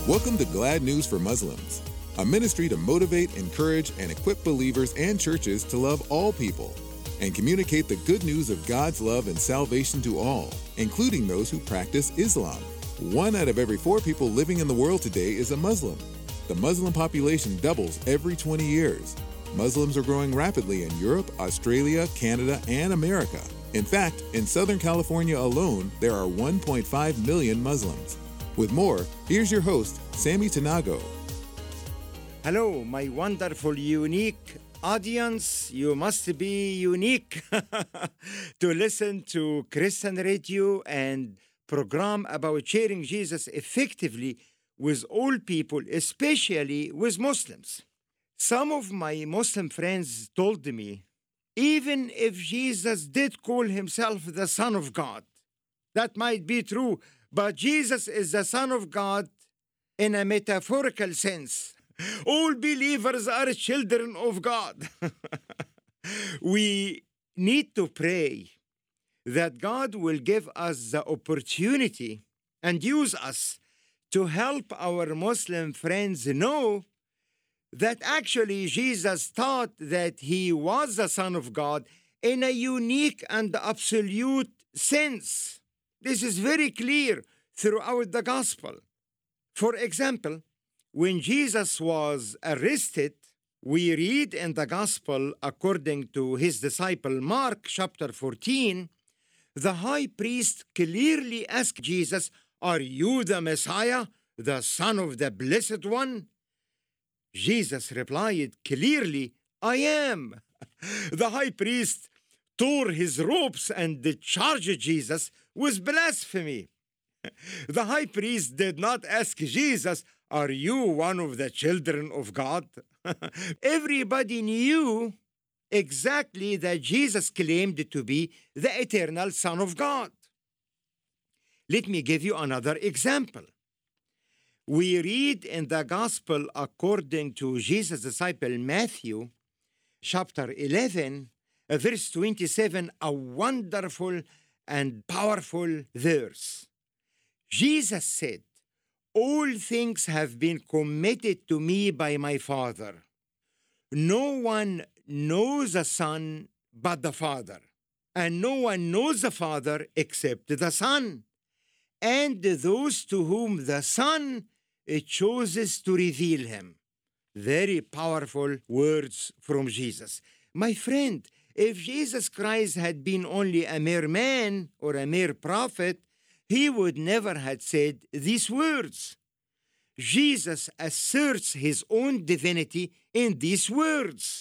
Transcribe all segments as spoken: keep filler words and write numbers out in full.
Welcome to Glad News for Muslims, a ministry to motivate, encourage, and equip believers and churches to love all people and communicate the good news of God's love and salvation to all, including those who practice Islam. One out of every four people living in the world today is a Muslim. The Muslim population doubles every twenty years. Muslims are growing rapidly in Europe, Australia, Canada, and America. In fact, in Southern California alone, there are one point five million Muslims. With more, here's your host, Sammy Tanago. Hello, my wonderful, unique audience. You must be unique to listen to Christian radio and program about sharing Jesus effectively with all people, especially with Muslims. Some of my Muslim friends told me, even if Jesus did call himself the Son of God, that might be true, but Jesus is the Son of God in a metaphorical sense. All believers are children of God. We need to pray that God will give us the opportunity and use us to help our Muslim friends know that actually Jesus taught that he was the Son of God in a unique and absolute sense. This is very clear throughout the gospel. For example, when Jesus was arrested, we read in the gospel according to his disciple Mark chapter fourteen, the high priest clearly asked Jesus, "Are you the Messiah, the Son of the Blessed One?" Jesus replied clearly, "I am." The high priest tore his robes and charged Jesus with blasphemy. The high priest did not ask Jesus, "Are you one of the children of God?" Everybody knew exactly that Jesus claimed to be the eternal Son of God. Let me give you another example. We read in the Gospel according to Jesus' disciple Matthew, chapter eleven, verse twenty-seven, a wonderful and powerful verse. Jesus said, "All things have been committed to me by my Father. No one knows the Son but the Father, and no one knows the Father except the Son, and those to whom the Son chooses to reveal him." Very powerful words from Jesus. My friend, if Jesus Christ had been only a mere man or a mere prophet, he would never have said these words. Jesus asserts his own divinity in these words.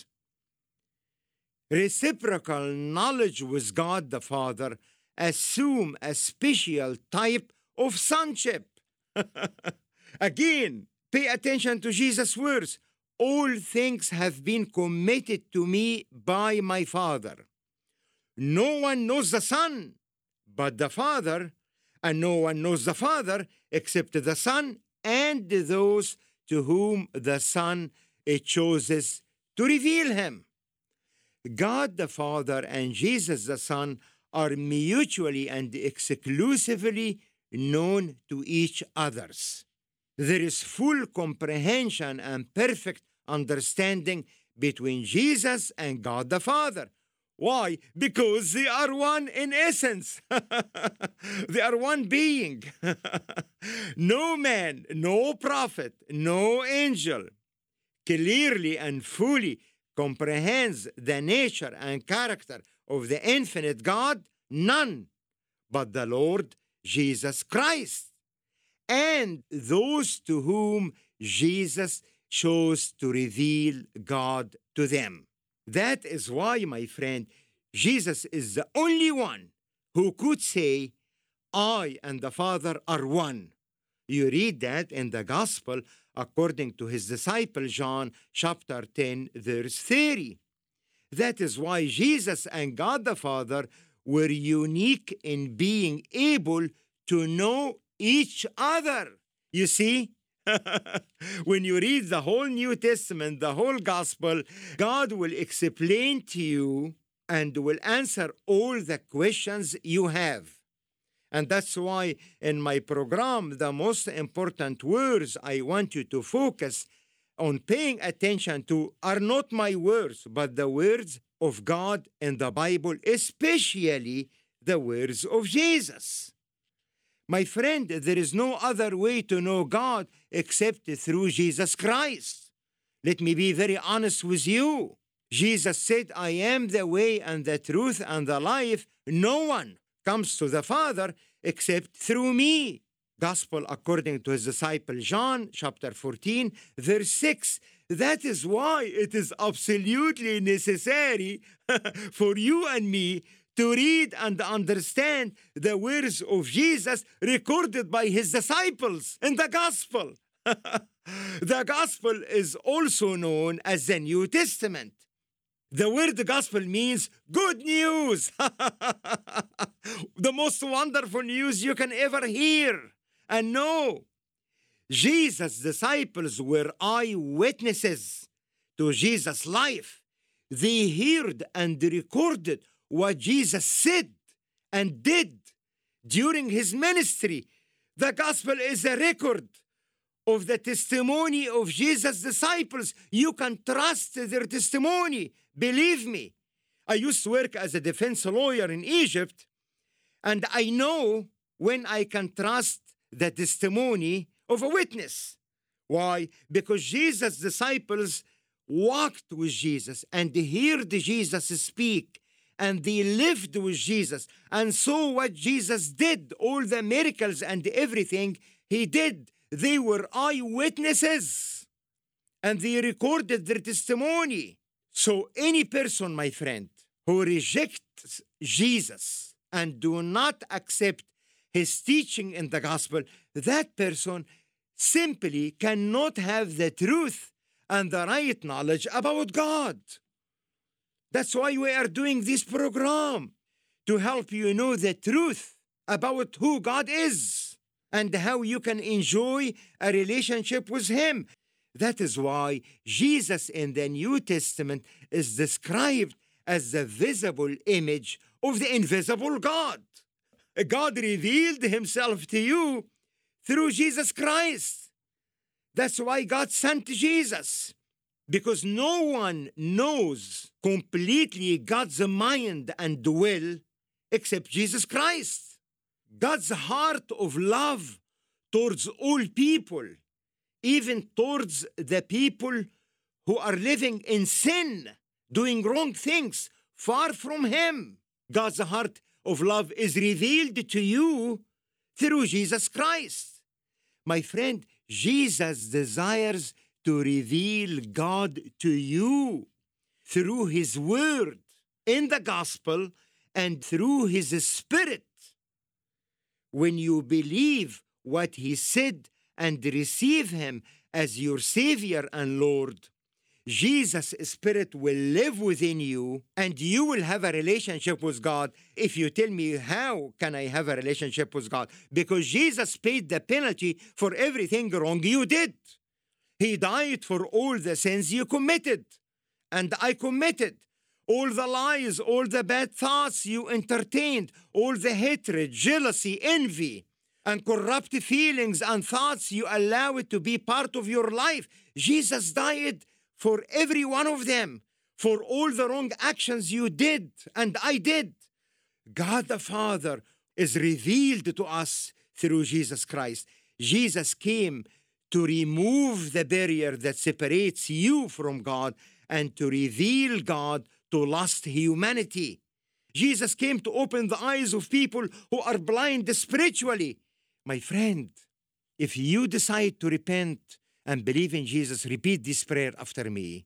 Reciprocal knowledge with God the Father assume a special type of sonship. Again, pay attention to Jesus' words. All things have been committed to me by my Father. No one knows the Son but the Father, and no one knows the Father except the Son and those to whom the Son chooses to reveal him. God the Father and Jesus the Son are mutually and exclusively known to each other. There is full comprehension and perfect understanding between Jesus and God the Father. Why? Because they are one in essence. They are one being. No man, no prophet, no angel clearly and fully comprehends the nature and character of the infinite God, none but the Lord Jesus Christ, and those to whom Jesus chose to reveal God to them. That is why, my friend, Jesus is the only one who could say, "I and the Father are one." You read that in the Gospel according to his disciple John, chapter ten, verse thirty. That is why Jesus and God the Father were unique in being able to know each other. You see? When you read the whole New Testament, the whole Gospel, God will explain to you and will answer all the questions you have. And that's why in my program, the most important words I want you to focus on paying attention to are not my words, but the words of God in the Bible, especially the words of Jesus. My friend, there is no other way to know God except through Jesus Christ. Let me be very honest with you. Jesus said, I am the way and the truth and the life. No one comes to the Father except through me. Gospel according to his disciple John, chapter fourteen, verse six. That is why it is absolutely necessary for you and me to read and understand the words of Jesus recorded by his disciples in the Gospel. The Gospel is also known as the New Testament. The word gospel means good news. The most wonderful news you can ever hear and know. Jesus' disciples were eyewitnesses to Jesus' life. They heard and recorded what Jesus said and did during his ministry. The gospel is a record of the testimony of Jesus' disciples. You can trust their testimony. Believe me. I used to work as a defense lawyer in Egypt, and I know when I can trust the testimony of a witness. Why? Because Jesus' disciples walked with Jesus and heard Jesus speak, and they lived with Jesus and saw what Jesus did, all the miracles and everything he did. They were eyewitnesses, and they recorded their testimony. So any person, my friend, who rejects Jesus and do not accept his teaching in the gospel, that person simply cannot have the truth and the right knowledge about God. That's why we are doing this program, to help you know the truth about who God is and how you can enjoy a relationship with him. That is why Jesus in the New Testament is described as the visible image of the invisible God. God revealed himself to you through Jesus Christ. That's why God sent Jesus, because no one knows completely God's mind and will except Jesus Christ. God's heart of love towards all people, even towards the people who are living in sin, doing wrong things, far from him. God's heart of love is revealed to you through Jesus Christ. My friend, Jesus desires to reveal God to you through his word in the gospel and through his spirit. When you believe what he said and receive him as your Savior and Lord, Jesus' Spirit will live within you, and you will have a relationship with God. If you tell me, how can I have a relationship with God? Because Jesus paid the penalty for everything wrong you did. He died for all the sins you committed, and I committed. All the lies, all the bad thoughts you entertained, all the hatred, jealousy, envy, and corrupt feelings and thoughts you allow it to be part of your life. Jesus died for every one of them, for all the wrong actions you did and I did. God the Father is revealed to us through Jesus Christ. Jesus came to remove the barrier that separates you from God and to reveal God to lost humanity. Jesus came to open the eyes of people who are blind spiritually. My friend, if you decide to repent and believe in Jesus, repeat this prayer after me.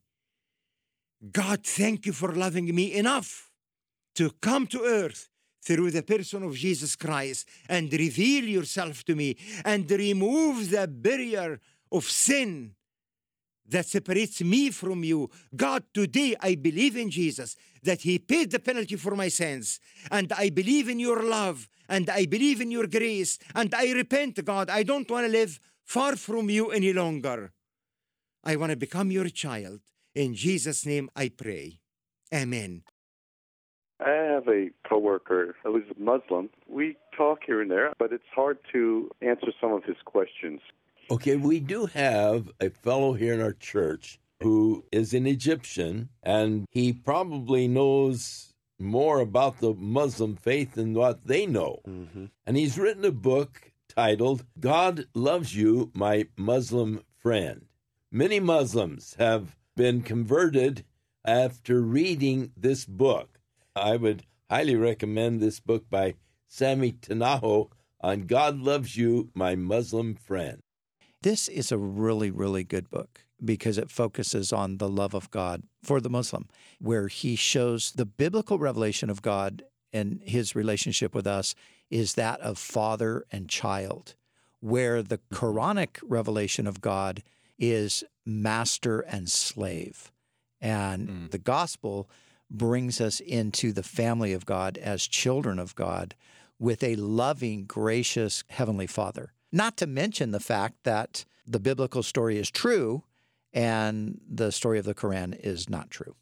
God, thank you for loving me enough to come to earth through the person of Jesus Christ and reveal yourself to me and remove the barrier of sin that separates me from you. God, today I believe in Jesus, that he paid the penalty for my sins, and I believe in your love, and I believe in your grace, and I repent, God. I don't want to live far from you any longer. I want to become your child. In Jesus' name I pray. Amen. I have a coworker who's a Muslim. We talk here and there, but it's hard to answer some of his questions. Okay, we do have a fellow here in our church who is an Egyptian, and he probably knows more about the Muslim faith than what they know. Mm-hmm. And he's written a book titled, God Loves You, My Muslim Friend. Many Muslims have been converted after reading this book. I would highly recommend this book by Sammy Tanaho on God Loves You, My Muslim Friend. This is a really, really good book because it focuses on the love of God for the Muslim, where he shows the biblical revelation of God and his relationship with us is that of father and child, where the Quranic revelation of God is master and slave. And mm. the gospel brings us into the family of God as children of God with a loving, gracious Heavenly Father. Not to mention the fact that the biblical story is true and the story of the Quran is not true.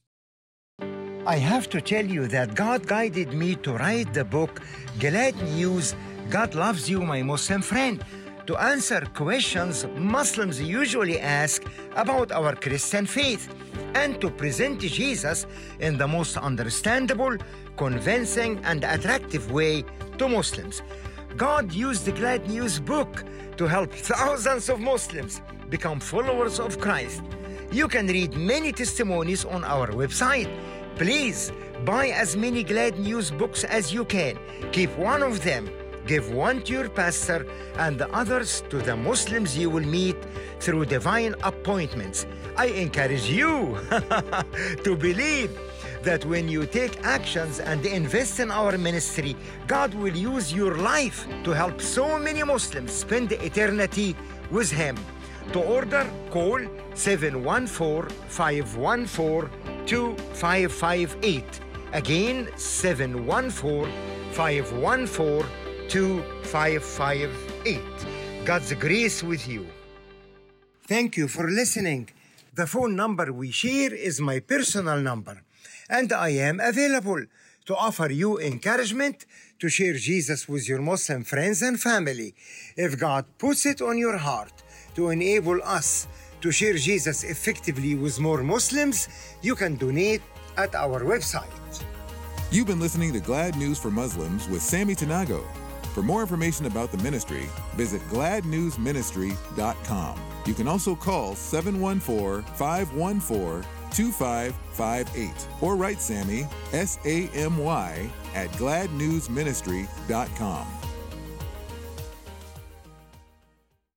I have to tell you that God guided me to write the book, Glad News, God Loves You, My Muslim Friend, to answer questions Muslims usually ask about our Christian faith and to present Jesus in the most understandable, convincing, and attractive way to Muslims. God used the Glad News book to help thousands of Muslims become followers of Christ. You can read many testimonies on our website. Please buy as many Glad News books as you can. Keep one of them. Give one to your pastor and the others to the Muslims you will meet through divine appointments. I encourage you to believe that when you take actions and invest in our ministry, God will use your life to help so many Muslims spend eternity with Him. To order, call seven one four, five one four, two five five eight. Again, seven one four, five one four, two five five eight. God's grace with you. Thank you for listening. The phone number we share is my personal number, and I am available to offer you encouragement to share Jesus with your Muslim friends and family. If God puts it on your heart to enable us to share Jesus effectively with more Muslims, you can donate at our website. You've been listening to Glad News for Muslims with Sammy Tanago. For more information about the ministry, visit glad news ministry dot com. You can also call seven one four, five one four, two five five eight or write Sammy, S A M Y, at glad news ministry dot com.